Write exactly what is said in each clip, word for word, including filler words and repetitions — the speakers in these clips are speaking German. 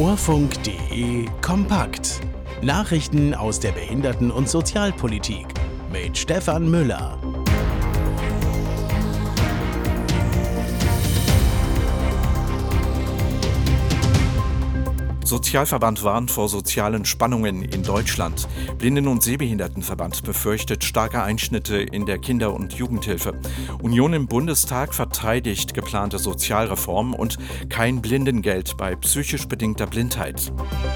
Hörfunk.de kompakt. Nachrichten aus der Behinderten- und Sozialpolitik mit Stefan Müller. Sozialverband warnt vor sozialen Spannungen in Deutschland. Blinden- und Sehbehindertenverband befürchtet starke Einschnitte in der Kinder- und Jugendhilfe. Union im Bundestag verteidigt geplante Sozialreform und kein Blindengeld bei psychisch bedingter Blindheit.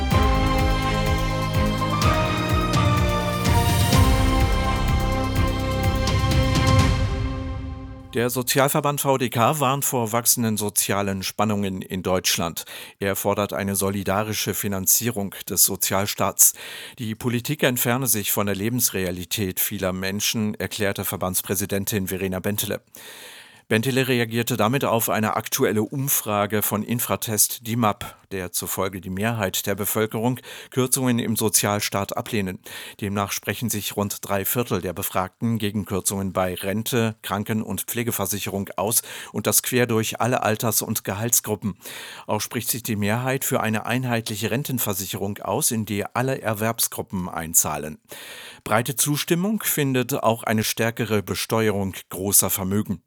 Der Sozialverband V D K warnt vor wachsenden sozialen Spannungen in Deutschland. Er fordert eine solidarische Finanzierung des Sozialstaats. Die Politik entferne sich von der Lebensrealität vieler Menschen, erklärte Verbandspräsidentin Verena Bentele. Bentele reagierte damit auf eine aktuelle Umfrage von Infratest D I M A P, der zufolge die Mehrheit der Bevölkerung Kürzungen im Sozialstaat ablehnen. Demnach sprechen sich rund drei Viertel der Befragten gegen Kürzungen bei Rente, Kranken- und Pflegeversicherung aus und das quer durch alle Alters- und Gehaltsgruppen. Auch spricht sich die Mehrheit für eine einheitliche Rentenversicherung aus, in die alle Erwerbsgruppen einzahlen. Breite Zustimmung findet auch eine stärkere Besteuerung großer Vermögen.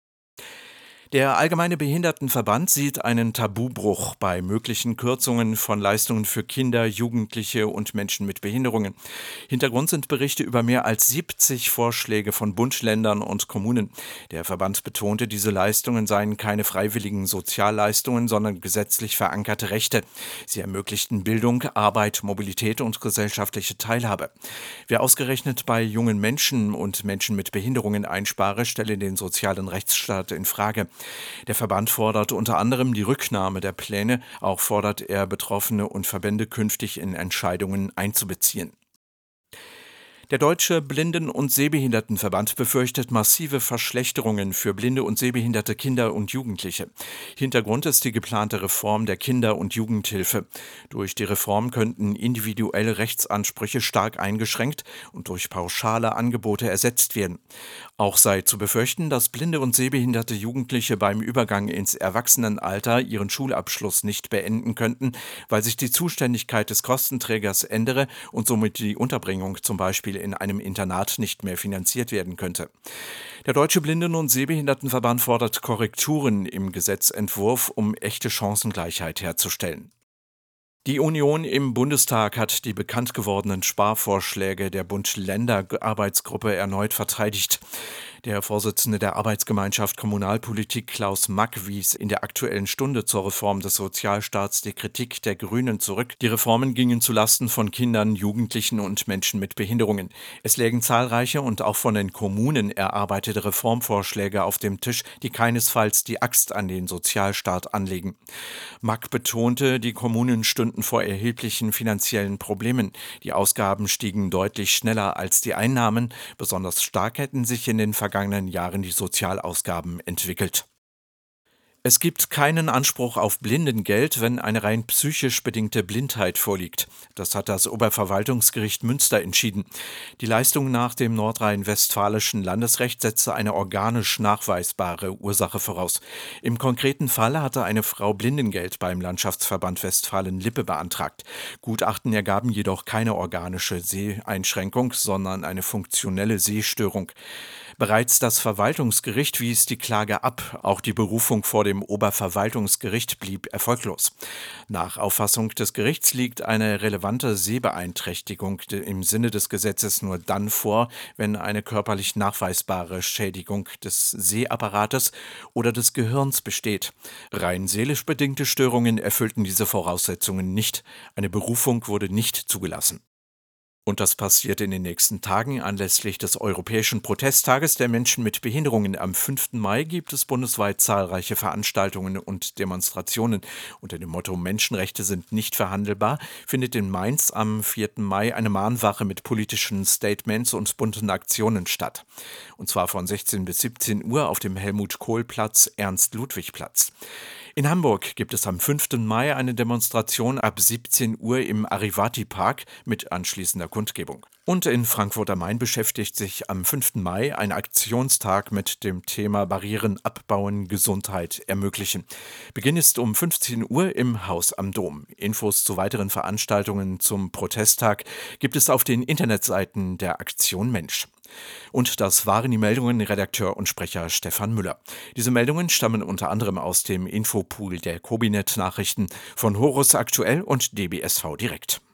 Der Allgemeine Behindertenverband sieht einen Tabubruch bei möglichen Kürzungen von Leistungen für Kinder, Jugendliche und Menschen mit Behinderungen. Hintergrund sind Berichte über mehr als siebzig Vorschläge von Bund, Ländern und Kommunen. Der Verband betonte, diese Leistungen seien keine freiwilligen Sozialleistungen, sondern gesetzlich verankerte Rechte. Sie ermöglichten Bildung, Arbeit, Mobilität und gesellschaftliche Teilhabe. Wer ausgerechnet bei jungen Menschen und Menschen mit Behinderungen einspare, stelle den sozialen Rechtsstaat in Frage. Der Verband fordert unter anderem die Rücknahme der Pläne, auch fordert er Betroffene und Verbände künftig in Entscheidungen einzubeziehen. Der Deutsche Blinden- und Sehbehindertenverband befürchtet massive Verschlechterungen für blinde und sehbehinderte Kinder und Jugendliche. Hintergrund ist die geplante Reform der Kinder- und Jugendhilfe. Durch die Reform könnten individuelle Rechtsansprüche stark eingeschränkt und durch pauschale Angebote ersetzt werden. Auch sei zu befürchten, dass blinde und sehbehinderte Jugendliche beim Übergang ins Erwachsenenalter ihren Schulabschluss nicht beenden könnten, weil sich die Zuständigkeit des Kostenträgers ändere und somit die Unterbringung zum Beispiel in einem Internat nicht mehr finanziert werden könnte. Der Deutsche Blinden- und Sehbehindertenverband fordert Korrekturen im Gesetzentwurf, um echte Chancengleichheit herzustellen. Die Union im Bundestag hat die bekannt gewordenen Sparvorschläge der Bund-Länder-Arbeitsgruppe erneut verteidigt. Der Vorsitzende der Arbeitsgemeinschaft Kommunalpolitik Klaus Mack wies in der Aktuellen Stunde zur Reform des Sozialstaats die Kritik der Grünen zurück. Die Reformen gingen zulasten von Kindern, Jugendlichen und Menschen mit Behinderungen. Es lägen zahlreiche und auch von den Kommunen erarbeitete Reformvorschläge auf dem Tisch, die keinesfalls die Axt an den Sozialstaat anlegen. Mack betonte, die Kommunen stünden vor erheblichen finanziellen Problemen. Die Ausgaben stiegen deutlich schneller als die Einnahmen. Besonders stark hätten sich in den vergangenen Jahren die Sozialausgaben entwickelt. Es gibt keinen Anspruch auf Blindengeld, wenn eine rein psychisch bedingte Blindheit vorliegt. Das hat das Oberverwaltungsgericht Münster entschieden. Die Leistung nach dem nordrhein-westfälischen Landesrecht setzte eine organisch nachweisbare Ursache voraus. Im konkreten Fall hatte eine Frau Blindengeld beim Landschaftsverband Westfalen-Lippe beantragt. Gutachten ergaben jedoch keine organische Seheinschränkung, sondern eine funktionelle Sehstörung. Bereits das Verwaltungsgericht wies die Klage ab. Auch die Berufung vor dem Oberverwaltungsgericht blieb erfolglos. Nach Auffassung des Gerichts liegt eine relevante Sehbeeinträchtigung im Sinne des Gesetzes nur dann vor, wenn eine körperlich nachweisbare Schädigung des Sehapparates oder des Gehirns besteht. Rein seelisch bedingte Störungen erfüllten diese Voraussetzungen nicht. Eine Berufung wurde nicht zugelassen. Und das passiert in den nächsten Tagen. Anlässlich des Europäischen Protesttages der Menschen mit Behinderungen am fünften Mai gibt es bundesweit zahlreiche Veranstaltungen und Demonstrationen. Unter dem Motto Menschenrechte sind nicht verhandelbar findet in Mainz am vierten Mai eine Mahnwache mit politischen Statements und bunten Aktionen statt. Und zwar von sechzehn bis siebzehn Uhr auf dem Helmut-Kohl-Platz, Ernst-Ludwig-Platz. In Hamburg gibt es am fünften Mai eine Demonstration ab siebzehn Uhr im Arivati-Park mit anschließender Kundgebung. Und in Frankfurt am Main beschäftigt sich am fünften Mai ein Aktionstag mit dem Thema Barrieren abbauen, Gesundheit ermöglichen. Beginn ist um fünfzehn Uhr im Haus am Dom. Infos zu weiteren Veranstaltungen zum Protesttag gibt es auf den Internetseiten der Aktion Mensch. Und das waren die Meldungen, Redakteur und Sprecher Stefan Müller. Diese Meldungen stammen unter anderem aus dem Infopool der Kobinet Nachrichten von Horus Aktuell und D B S V Direkt.